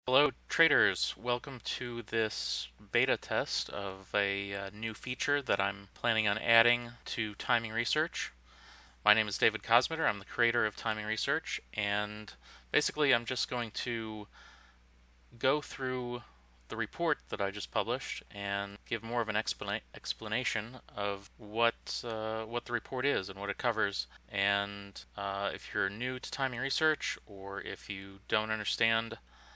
Hello, traders. Welcome to this beta test of a new feature that I'm planning on adding to Timing Research. My name is David Kosmeter. I'm the creator of Timing Research, and basically, I'm just going to go through the report that I just published and give more of an explanation of what the report is and what it covers. And if you're new to Timing Research, or if you don't understand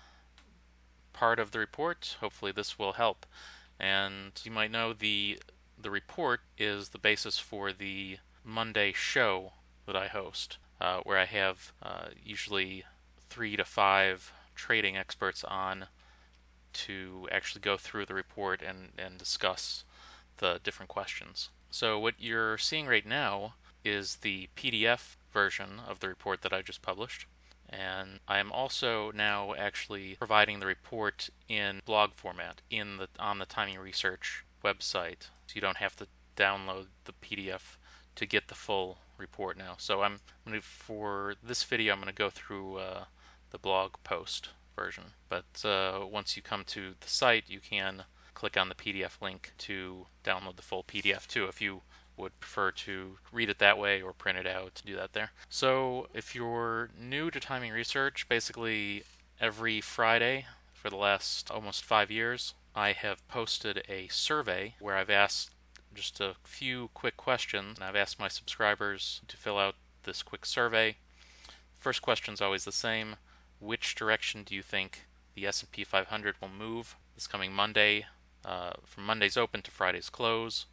part of the report, hopefully this will help. And you might know the report is the basis for the Monday show that I host, where I have usually 3 to 5 trading experts on to actually go through the report and discuss the different questions. So what you're seeing right now is the PDF version of the report that I just published. And I am also now actually providing the report in blog format on the Timing Research website, so you don't have to download the PDF to get the full report now. So for this video, I'm going to go through the blog post version. But once you come to the site, you can click on the PDF link to download the full PDF too, if you would prefer to read it that way or print it out, do that there. So if you're new to Timing Research, basically every Friday for the last almost 5 years, I have posted a survey where I've asked just a few quick questions, and I've asked my subscribers to fill out this quick survey. First question is always the same. Which direction do you think the S&P 500 will move this coming Monday, from Monday's open to Friday's close?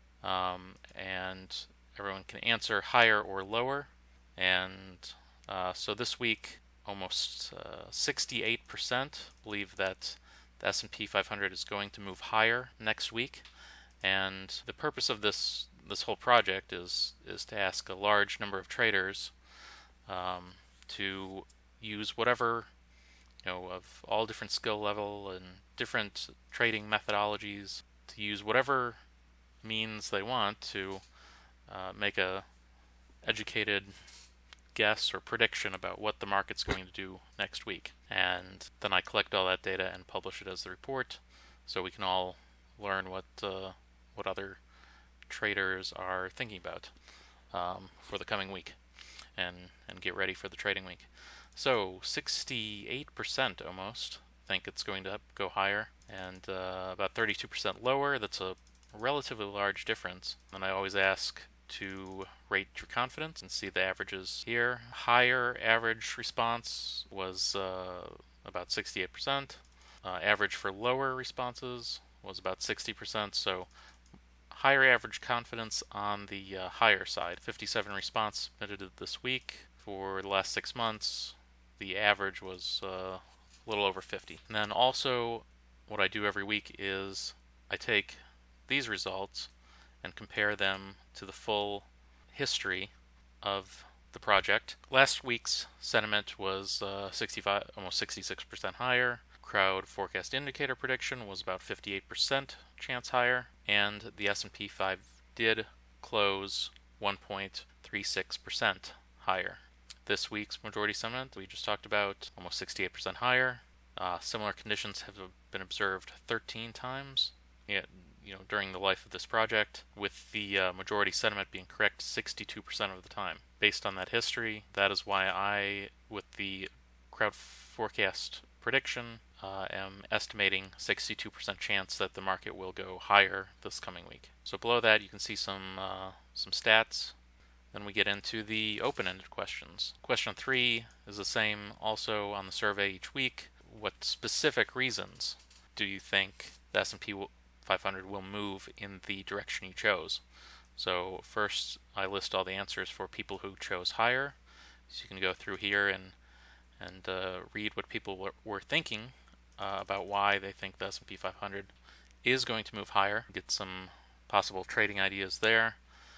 And everyone can answer higher or lower. And so this week, almost 68% believe that the S&P 500 is going to move higher next week. And the purpose of this whole project is to ask a large number of traders to use whatever, of all different skill level and different trading methodologies, to use whatever means they want to make a educated guess or prediction about what the market's going to do next week. And then I collect all that data and publish it as the report, so we can all learn what other traders are thinking about for the coming week, and get ready for the trading week. So 68% almost think it's going to go higher, and about 32% lower. That's a relatively large difference. And I always ask to rate your confidence and see the averages here. Higher average response was about 68%. Average for lower responses was about 60%. So higher average confidence on the higher side. 57 response submitted this week. For the last 6 months, the average was a little over 50. And then also, what I do every week is I take these results and compare them to the full history of the project. Last week's sentiment was 65, almost 66% higher. Crowd forecast indicator prediction was about 58% chance higher, and the S&P 5 did close 1.36% higher. This week's majority sentiment we just talked about, almost 68% higher. Similar conditions have been observed 13 times. During the life of this project, with the majority sentiment being correct 62% of the time. Based on that history, that is why I, with the crowd forecast prediction, am estimating 62% chance that the market will go higher this coming week. So below that, you can see some stats. Then we get into the open-ended questions. Question 3 is the same also on the survey each week. What specific reasons do you think the S&P 500 will move in the direction you chose? So first, I list all the answers for people who chose higher. So you can go through here and read what people were thinking about why they think the S&P 500 is going to move higher. Get some possible trading ideas there.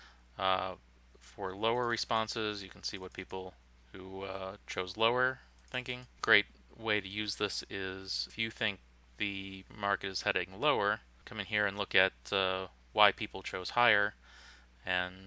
For lower responses, you can see what people who chose lower thinking. Great way to use this is if you think the market is heading lower, come in here and look at why people chose higher, and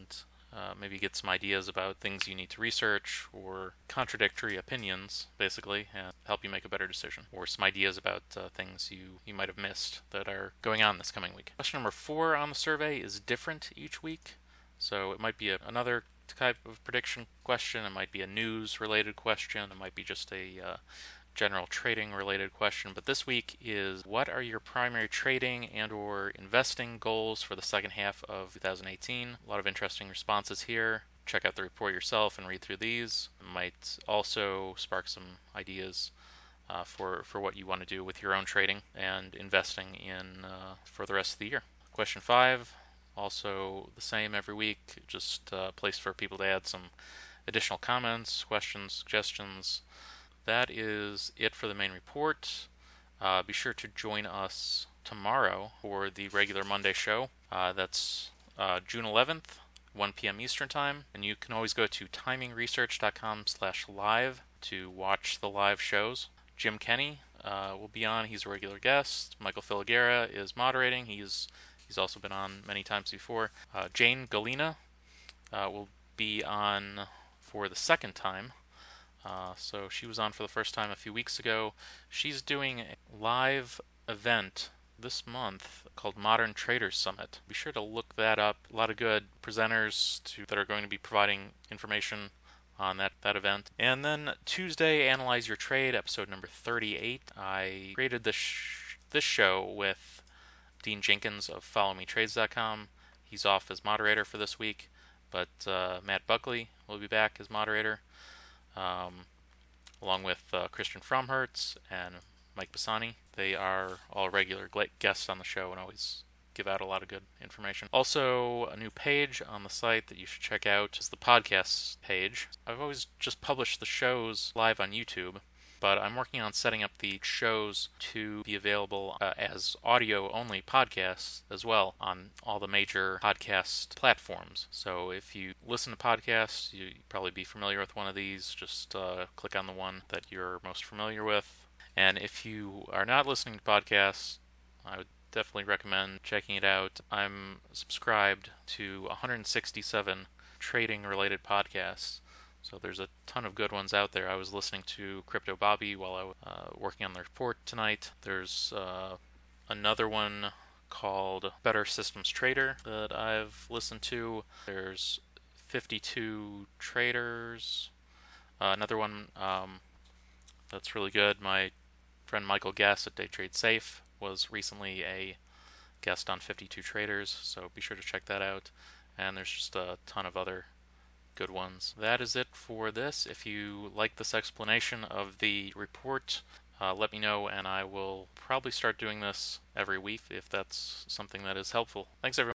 maybe get some ideas about things you need to research or contradictory opinions, basically, and help you make a better decision, or some ideas about things you might have missed that are going on this coming week. Question number 4 on the survey is different each week, so it might be another type of prediction question, it might be a news-related question, it might be just a general trading related question, but this week is what are your primary trading and or investing goals for the second half of 2018? A lot of interesting responses here. Check out the report yourself and read through these. It might also spark some ideas for what you want to do with your own trading and investing in for the rest of the year. Question 5, also the same every week, just a place for people to add some additional comments, questions, suggestions. That is it for the main report. Be sure to join us tomorrow for the regular Monday show. That's June 11th, 1 p.m. Eastern Time. And you can always go to timingresearch.com/live to watch the live shows. Jim Kenny will be on. He's a regular guest. Michael Filagera is moderating. He's also been on many times before. Jane Galina will be on for the second time. So she was on for the first time a few weeks ago. She's doing a live event this month called Modern Traders Summit. Be sure to look that up. A lot of good presenters that are going to be providing information on that event. And then Tuesday, Analyze Your Trade, episode number 38. I created this show with Dean Jenkins of FollowMeTrades.com. He's off as moderator for this week, but Matt Buckley will be back as moderator. Along with Christian Fromhertz and Mike Bassani. They are all regular guests on the show and always give out a lot of good information. Also, a new page on the site that you should check out is the podcast page. I've always just published the shows live on YouTube, but I'm working on setting up the shows to be available as audio-only podcasts as well on all the major podcast platforms. So if you listen to podcasts, you'd probably be familiar with one of these. Just click on the one that you're most familiar with. And if you are not listening to podcasts, I would definitely recommend checking it out. I'm subscribed to 167 trading-related podcasts. So there's a ton of good ones out there. I was listening to Crypto Bobby while I was working on the report tonight. There's another one called Better Systems Trader that I've listened to. There's 52 Traders. Another one that's really good. My friend Michael Guess at Day Trade Safe was recently a guest on 52 Traders, so be sure to check that out. And there's just a ton of other good ones. That is it for this. If you like this explanation of the report, let me know, and I will probably start doing this every week if that's something that is helpful. Thanks, everyone.